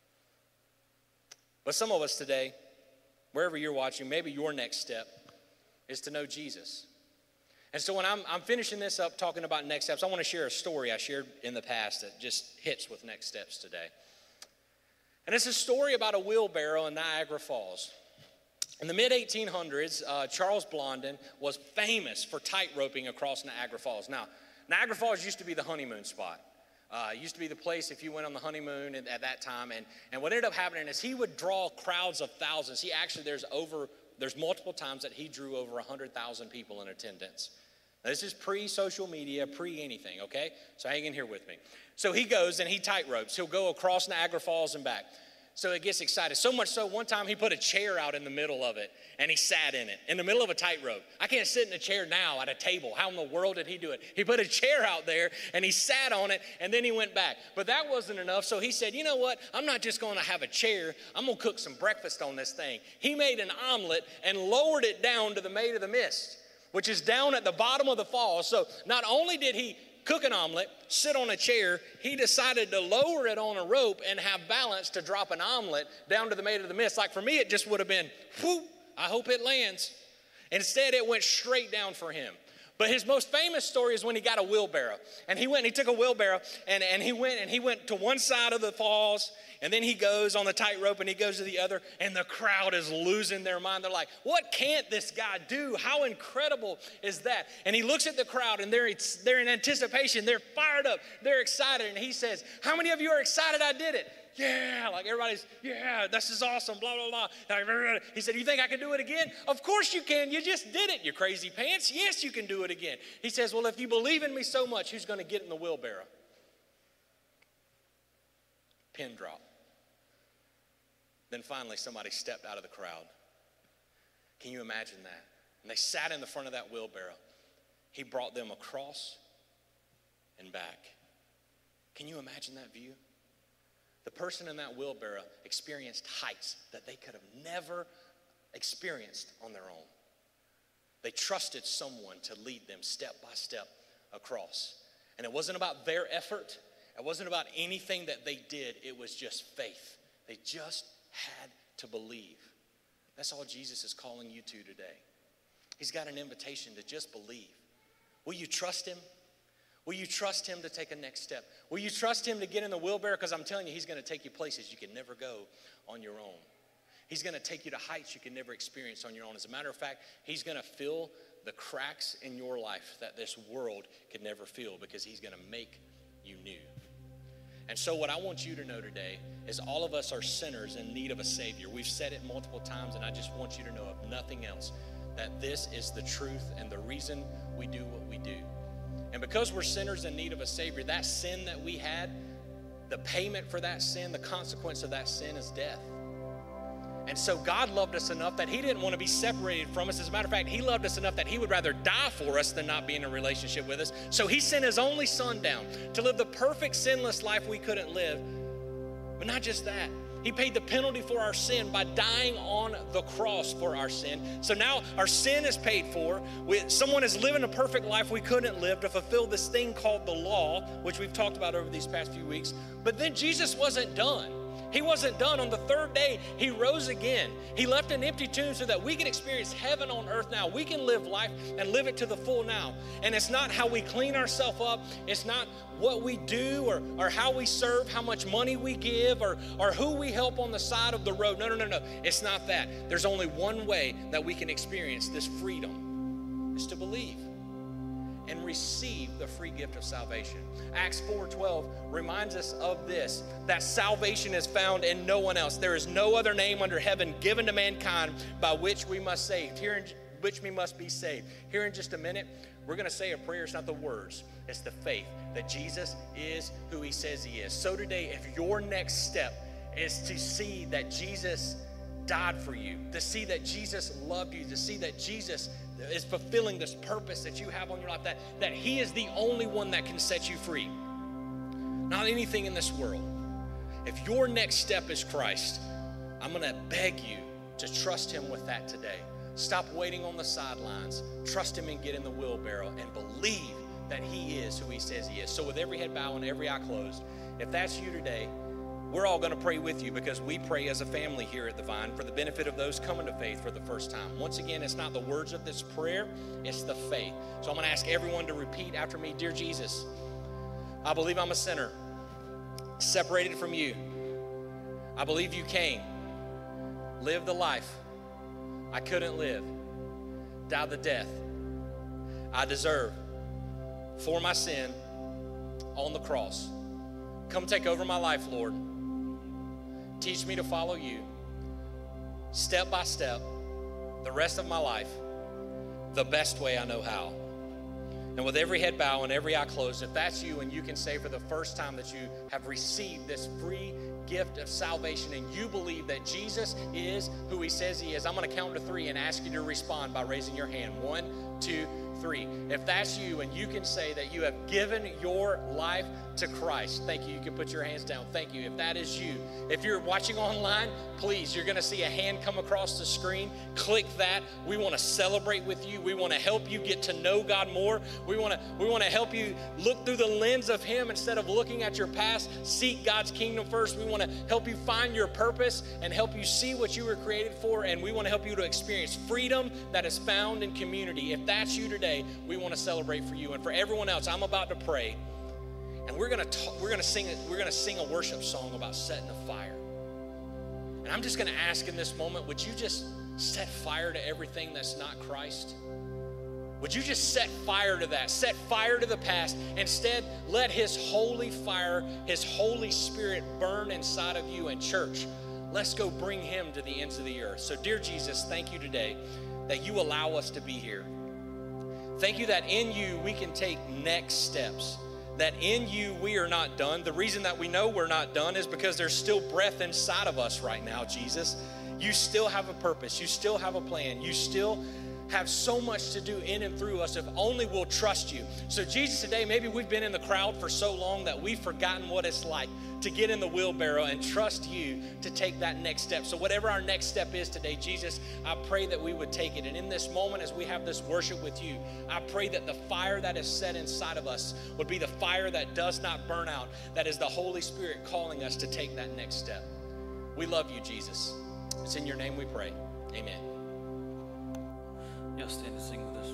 But some of us today, wherever you're watching, maybe your next step is to know Jesus. And so when I'm finishing this up talking about next steps, I want to share a story I shared in the past that just hits with next steps today. And it's a story about a wheelbarrow in Niagara Falls. In the mid-1800s, Charles Blondin was famous for tight roping across Niagara Falls. Now, Niagara Falls used to be the honeymoon spot. It used to be the place if you went on the honeymoon at that time. And what ended up happening is he would draw crowds of thousands. There's multiple times that he drew over 100,000 people in attendance. Now, this is pre-social media, pre-anything, okay? So hang in here with me. So he goes and he tight ropes. He'll go across Niagara Falls and back. So it gets excited. So much so, one time he put a chair out in the middle of it, and he sat in it, in the middle of a tightrope. I can't sit in a chair now at a table. How in the world did he do it? He put a chair out there, and he sat on it, and then he went back. But that wasn't enough, so he said, you know what? I'm not just going to have a chair. I'm going to cook some breakfast on this thing. He made an omelet and lowered it down to the Maid of the Mist, which is down at the bottom of the falls. So not only did he cook an omelet, sit on a chair, he decided to lower it on a rope and have balance to drop an omelet down to the Maid of the Mist. Like for me, it just would have been, whoop, I hope it lands. Instead, it went straight down for him. But his most famous story is when he got a wheelbarrow. And he took a wheelbarrow and he went to one side of the falls, and then he goes on the tightrope and he goes to the other, and the crowd is losing their mind. They're like, what can't this guy do? How incredible is that? And he looks at the crowd and they're in anticipation. They're fired up. They're excited. And he says, how many of you are excited I did it? Yeah, like everybody's, yeah, this is awesome, blah, blah, blah. He said, you think I can do it again? Of course you can. You just did it, you crazy pants. Yes, you can do it again. He says, well, if you believe in me so much, who's going to get in the wheelbarrow? Pin drop. Then finally, somebody stepped out of the crowd. Can you imagine that? And they sat in the front of that wheelbarrow. He brought them across and back. Can you imagine that view? The person in that wheelbarrow experienced heights that they could have never experienced on their own. They trusted someone to lead them step by step across. And it wasn't about their effort. It wasn't about anything that they did. It was just faith. They just had to believe. That's all Jesus is calling you to today. He's got an invitation to just believe. Will you trust him? Will you trust him to take a next step? Will you trust him to get in the wheelbarrow? Because I'm telling you, he's going to take you places you can never go on your own. He's going to take you to heights you can never experience on your own. As a matter of fact, he's going to fill the cracks in your life that this world could never fill, because he's going to make you new. And so what I want you to know today is all of us are sinners in need of a Savior. We've said it multiple times, and I just want you to know, if nothing else, that this is the truth and the reason we do what we do. And because we're sinners in need of a Savior, that sin that we had, the payment for that sin, the consequence of that sin is death. And so God loved us enough that he didn't want to be separated from us. As a matter of fact, he loved us enough that he would rather die for us than not be in a relationship with us. So he sent his only son down to live the perfect sinless life we couldn't live. But not just that. He paid the penalty for our sin by dying on the cross for our sin. So now our sin is paid for. Someone is living a perfect life we couldn't live to fulfill this thing called the law, which we've talked about over these past few weeks. But then Jesus wasn't done. He wasn't done. On the third day, he rose again. He left an empty tomb so that we can experience heaven on earth now. We can live life and live it to the full now. And it's not how we clean ourselves up. It's not what we do or how we serve, how much money we give, or who we help on the side of the road. No. It's not that. There's only one way that we can experience this freedom, is to believe and receive the free gift of salvation. Acts 4:12 reminds us of this, that salvation is found in no one else. There is no other name under heaven given to mankind by which we must be saved. Here in just a minute, we're going to say a prayer. It's not the words, it's the faith that Jesus is who he says he is. So today, if your next step is to see that Jesus died for you, to see that Jesus loved you, to see that Jesus is fulfilling this purpose that you have on your life, that he is the only one that can set you free, not anything in this world. If your next step is Christ, I'm going to beg you to trust him with that today. Stop waiting on the sidelines. Trust him and get in the wheelbarrow and believe that he is who he says he is. So with every head bowed and every eye closed, if that's you today, we're all going to pray with you because we pray as a family here at the Vine for the benefit of those coming to faith for the first time. Once again, it's not the words of this prayer, it's the faith. So I'm going to ask everyone to repeat after me. Dear Jesus, I believe I'm a sinner, separated from you. I believe you came, lived the life I couldn't live, died the death I deserve for my sin on the cross. Come take over my life, Lord. Teach me to follow you step by step the rest of my life the best way I know how. And with every head bowed and every eye closed, if that's you and you can say for the first time that you have received this free gift of salvation and you believe that Jesus is who he says he is, I'm going to count to 3 and ask you to respond by raising your hand. 1, 2, 3. If that's you and you can say that you have given your life to Christ, thank you. You can put your hands down. Thank you. If that is you, if you're watching online, please, you're going to see a hand come across the screen. Click that. We want to celebrate with you. We want to help you get to know God more. We want to help you look through the lens of him instead of looking at your past. Seek God's kingdom first. We want to help you find your purpose and help you see what you were created for, and we want to help you to experience freedom that is found in community. If that's you today, we want to celebrate for you. And for everyone else, I'm about to pray, and we're gonna sing a worship song about setting a fire. And I'm just gonna ask in this moment, would you just set fire to everything that's not Christ? Would you just set fire to that? Set fire to the past. Instead, let his holy fire, his Holy Spirit burn inside of you. And church, let's go bring him to the ends of the earth. So dear Jesus, thank you today that you allow us to be here. Thank you that in you we can take next steps. That in you we are not done. The reason that we know we're not done is because there's still breath inside of us right now, Jesus. You still have a purpose. You still have a plan. You still have so much to do in and through us if only we'll trust you. So Jesus, today, maybe we've been in the crowd for so long that we've forgotten what it's like to get in the wheelbarrow and trust you to take that next step. So whatever our next step is today, Jesus, I pray that we would take it. And in this moment, as we have this worship with you, I pray that the fire that is set inside of us would be the fire that does not burn out, that is the Holy Spirit calling us to take that next step. We love you, Jesus. It's in your name we pray. Amen. Y'all stand and sing with us.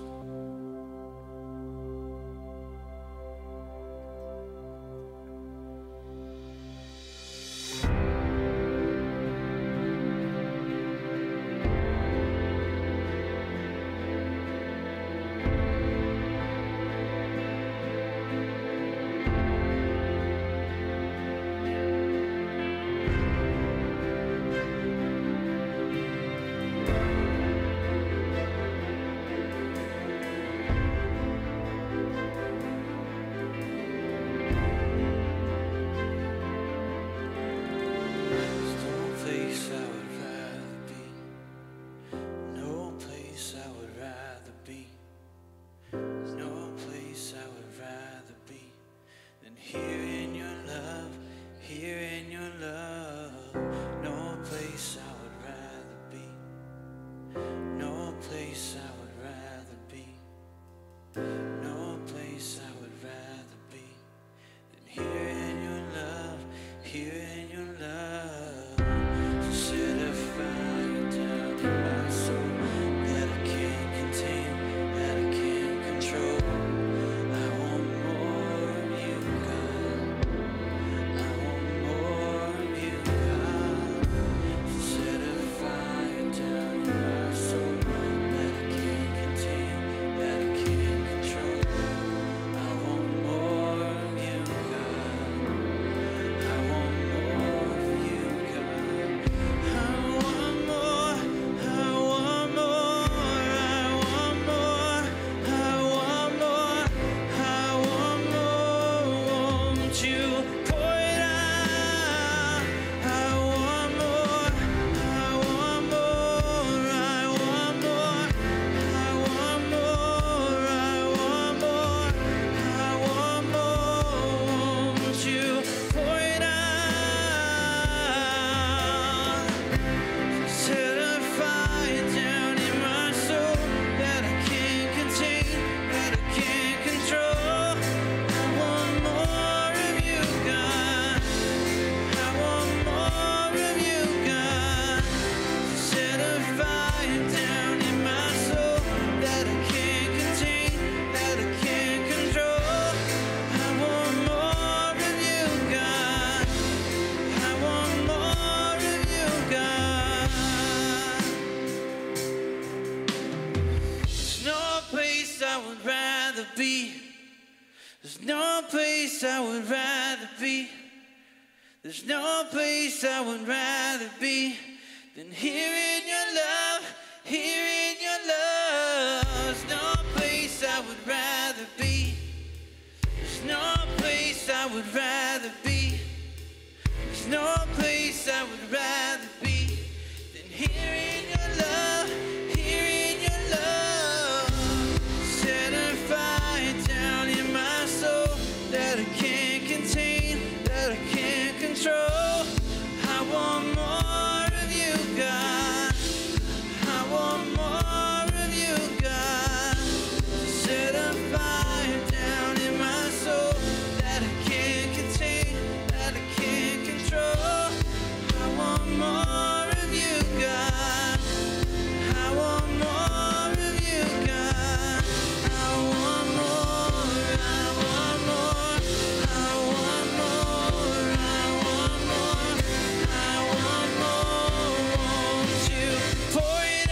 be. There's no place I would rather be. There's no place I would rather be than here in your love, here in your love. There's no place I would rather be. There's no place I would rather be. There's no place I would rather be than here in your love, here in your love. Set a fire down in my soul that I can't contain, that I can't control. I want more of you, God. I want more of you, God. Set a fire down in my soul that I can't contain, that I can't control. I want more of you, God. I want more of you, God. I want more, I want more, I want more, I want more, I want more. Won't you pour it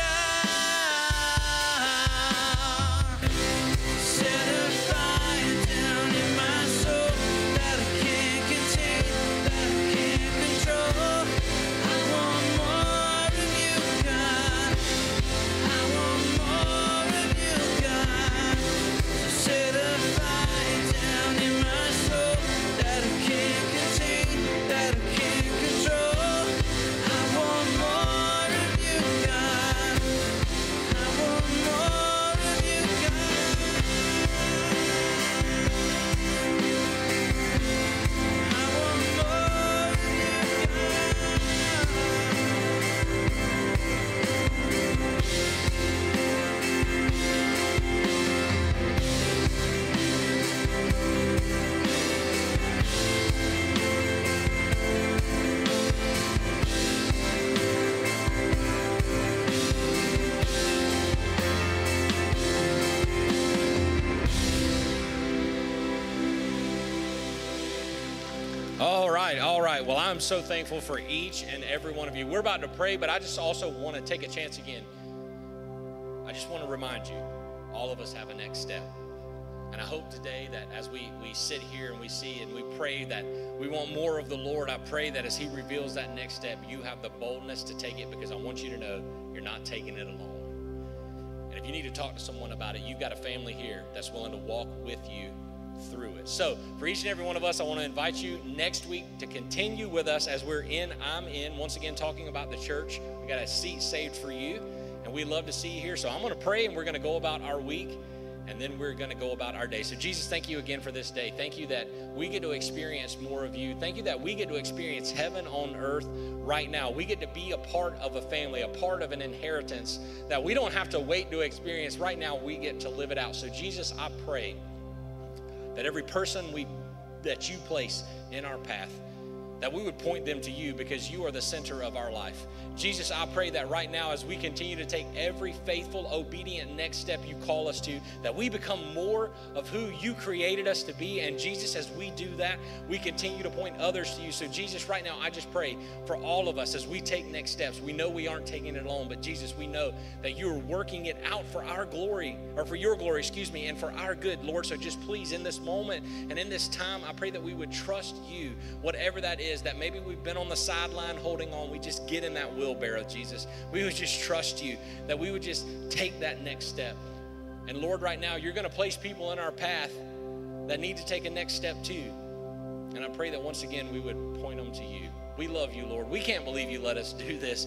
out? Set a fire down in my soul that I can't contain, that I can't control. I want more of you, God. I want more of you, God. Set a fire down in my soul that I can't contain, that I can't control. I want more of you, God. I want more of you, God. I want more of you, All right, all right. Well, I'm so thankful for each and every one of you. We're about to pray, but I just also want to take a chance again. I just want to remind you, all of us have a next step. And I hope today that as we sit here and we see and we pray that we want more of the Lord, I pray that as He reveals that next step, you have the boldness to take it, because I want you to know you're not taking it alone. And if you need to talk to someone about it, you've got a family here that's willing to walk with you through it. So for each and every one of us, I want to invite you next week to continue with us as I'm in, once again, talking about the church. We got a seat saved for you, and we'd love to see you here. So I'm going to pray, and we're going to go about our week, and then we're going to go about our day. So Jesus, thank you again for this day. Thank you that we get to experience more of you. Thank you that we get to experience heaven on earth right now. We get to be a part of a family, a part of an inheritance that we don't have to wait to experience. Right now, we get to live it out. So Jesus, I pray that every person that you place in our path, that we would point them to you, because you are the center of our life. Jesus, I pray that right now, as we continue to take every faithful, obedient next step you call us to, that we become more of who you created us to be. And Jesus, as we do that, we continue to point others to you. So Jesus, right now, I just pray for all of us as we take next steps. We know we aren't taking it alone, but Jesus, we know that you're working it out for our glory, or for your glory, and for our good, Lord. So just please, in this moment and in this time, I pray that we would trust you, whatever that is, that maybe we've been on the sideline holding on. We just get in that wheelbarrow, Jesus. We would just trust you, that we would just take that next step. And Lord, right now, you're going to place people in our path that need to take a next step too. And I pray that once again, we would point them to you. We love you, Lord. We can't believe you let us do this.